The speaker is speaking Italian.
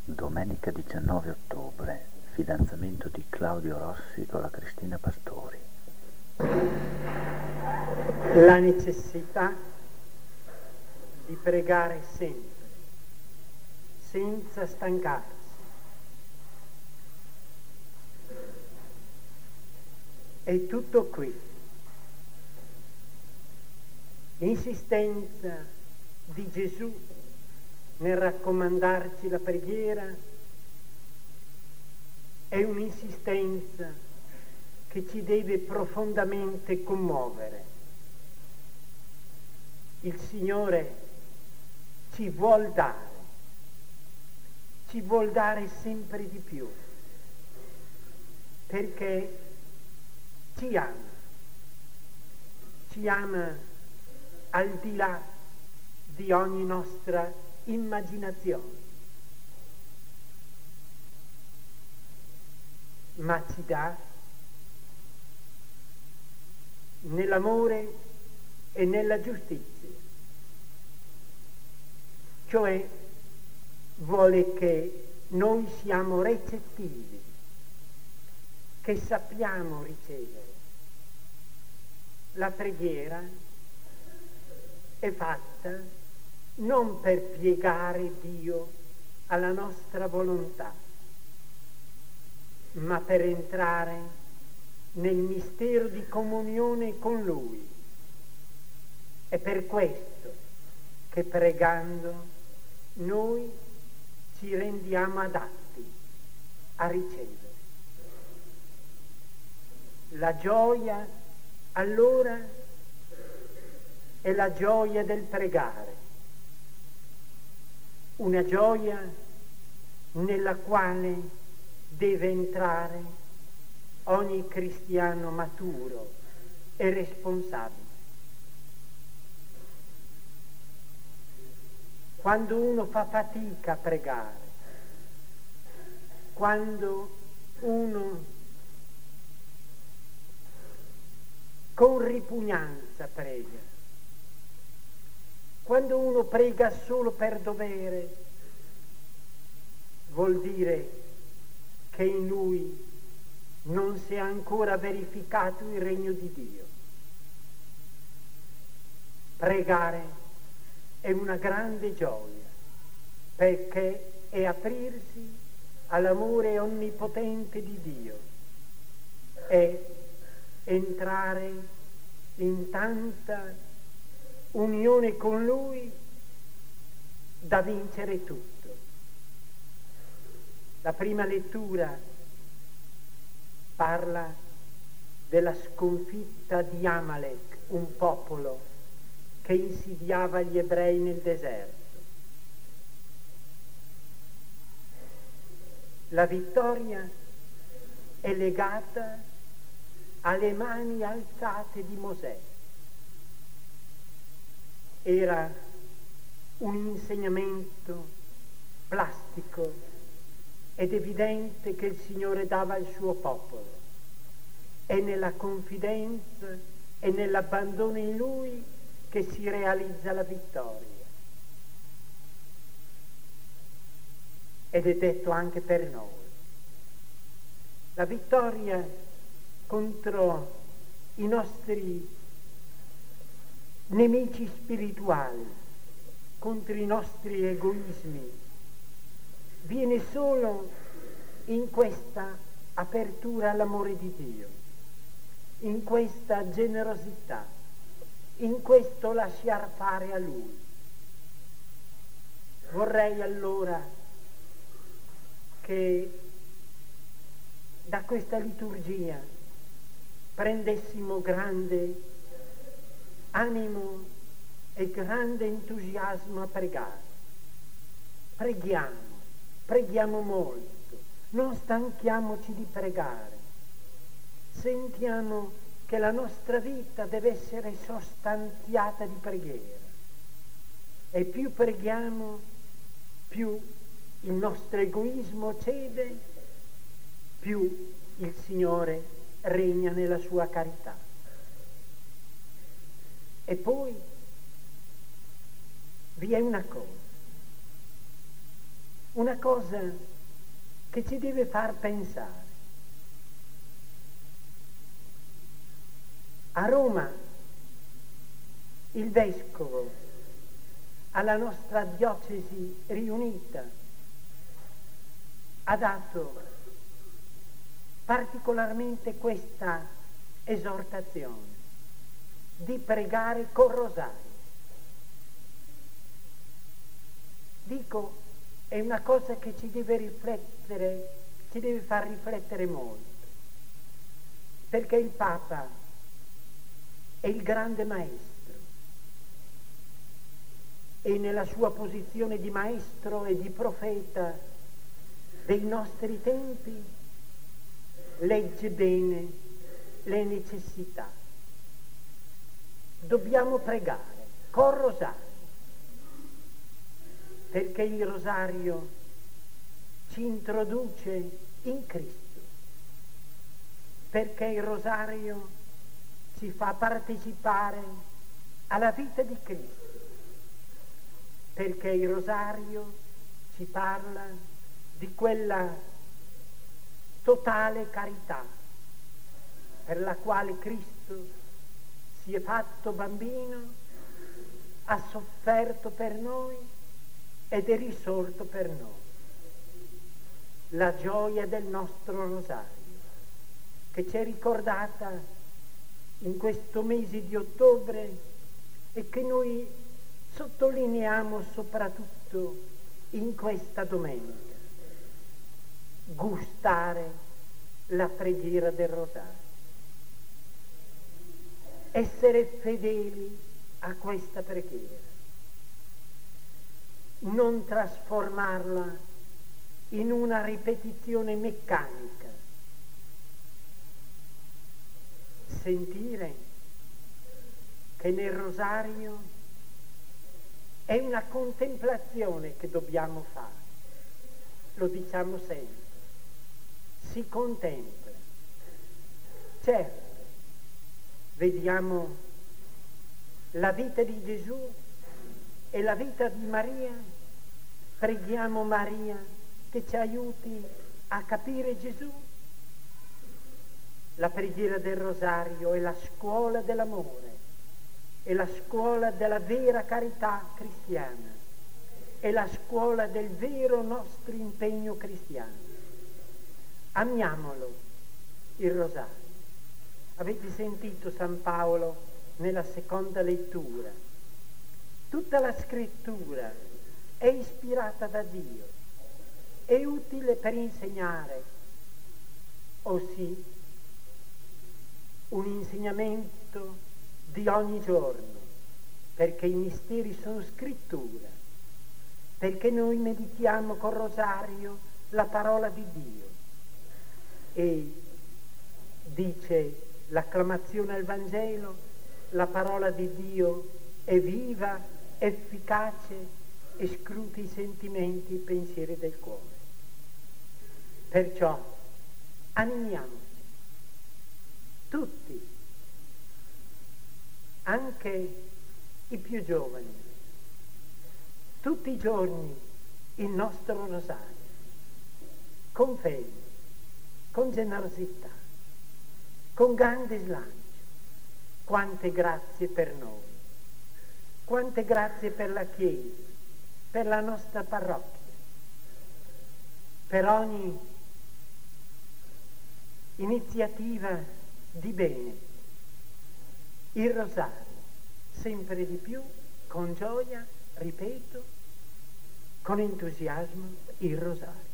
Domenica 19 ottobre, fidanzamento di Claudio Rossi con la Cristina Pastori. La necessità di pregare sempre, senza stancarsi. È tutto qui. L'insistenza di Gesù nel raccomandarci la preghiera è un'insistenza che ci deve profondamente commuovere. Il Signore ci vuol dare sempre di più, perché ci ama al di là di ogni nostra immaginazione, ma ci dà nell'amore e nella giustizia, cioè vuole che noi siamo recettivi, che sappiamo ricevere. La preghiera è fatta non per piegare Dio alla nostra volontà, ma per entrare nel mistero di comunione con Lui. È per questo che pregando noi ci rendiamo adatti a ricevere. La gioia allora è la gioia del pregare, una gioia nella quale deve entrare ogni cristiano maturo e responsabile. Quando uno fa fatica a pregare, quando uno con ripugnanza prega, quando uno prega solo per dovere, vuol dire che in lui non si è ancora verificato il regno di Dio. Pregare è una grande gioia, perché è aprirsi all'amore onnipotente di Dio, è entrare in tanta unione con Lui da vincere tutto. La prima lettura parla della sconfitta di Amalek, un popolo che insidiava gli ebrei nel deserto. La vittoria è legata alle mani alzate di Mosè. Era un insegnamento plastico ed evidente che il Signore dava al suo popolo. È nella confidenza e nell'abbandono in Lui che si realizza la vittoria. Ed è detto anche per noi. La vittoria contro i nostri nemici spirituali, contro i nostri egoismi, viene solo in questa apertura all'amore di Dio, in questa generosità, in questo lasciar fare a Lui. Vorrei allora che da questa liturgia prendessimo grande animo e grande entusiasmo a pregare. Preghiamo molto, non stanchiamoci di pregare. Sentiamo che la nostra vita deve essere sostanziata di preghiera. E più preghiamo, più il nostro egoismo cede, più il Signore regna nella sua carità. E poi vi è una cosa: una cosa che ci deve far pensare. A Roma il vescovo alla nostra diocesi riunita ha dato particolarmente questa esortazione di pregare col rosario. Dico, è una cosa che ci deve riflettere, ci deve far riflettere molto, perché il Papa è il grande maestro e nella sua posizione di maestro e di profeta dei nostri tempi legge bene le necessità. Dobbiamo pregare col rosario, perché il rosario ci introduce in Cristo, perché il rosario ci fa partecipare alla vita di Cristo, perché il rosario ci parla di quella totale carità per la quale Cristo si è fatto bambino, ha sofferto per noi ed è risorto per noi. La gioia del nostro rosario, che ci è ricordata in questo mese di ottobre e che noi sottolineiamo soprattutto in questa domenica. Gustare la preghiera del rosario. Essere fedeli a questa preghiera. Non trasformarla in una ripetizione meccanica. Sentire che nel rosario è una contemplazione che dobbiamo fare. Lo diciamo sempre. Si contempla. Certo, vediamo la vita di Gesù e la vita di Maria, preghiamo Maria che ci aiuti a capire Gesù. La preghiera del rosario è la scuola dell'amore, è la scuola della vera carità cristiana, è la scuola del vero nostro impegno cristiano. Amiamolo, il rosario. Avete sentito San Paolo nella seconda lettura? Tutta la scrittura è ispirata da Dio, è utile per insegnare, ossia un insegnamento di ogni giorno, perché i misteri sono scrittura, perché noi meditiamo col rosario la parola di Dio. E dice l'acclamazione al Vangelo, la parola di Dio è viva, efficace e scruta i sentimenti e i pensieri del cuore. Perciò animiamoci, tutti, anche i più giovani, tutti i giorni il nostro rosario, con fede, con generosità, con grande slancio. Quante grazie per noi, quante grazie per la Chiesa, per la nostra parrocchia, per ogni iniziativa di bene. Il rosario, sempre di più, con gioia, ripeto, con entusiasmo, il rosario.